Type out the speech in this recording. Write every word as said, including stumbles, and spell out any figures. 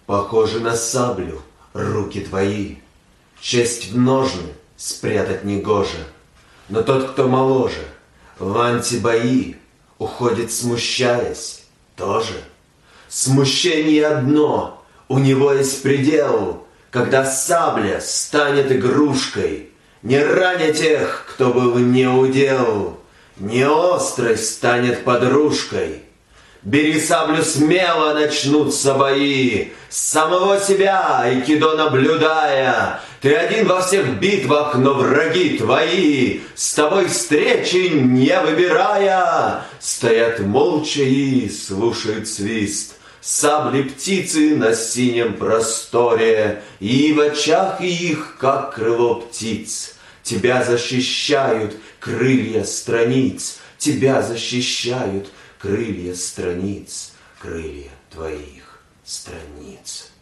Похожи на саблю руки твои, честь в ножны спрятать негоже. Но тот, кто моложе, в антибои уходит, смущаясь, тоже. Смущение одно, у него есть предел, когда сабля станет игрушкой, не раня тех, кто был не удел, не острость станет подружкой. Бери саблю смело, начнутся бои, с самого себя айкидо наблюдая. Ты один во всех битвах, но враги твои, с тобой встречи не выбирая, стоят молча и слушают свист сабли птицы на синем просторе, и в очах их, как крыло птиц, тебя защищают крылья страниц, тебя защищают крылья страниц, крылья твоих страниц.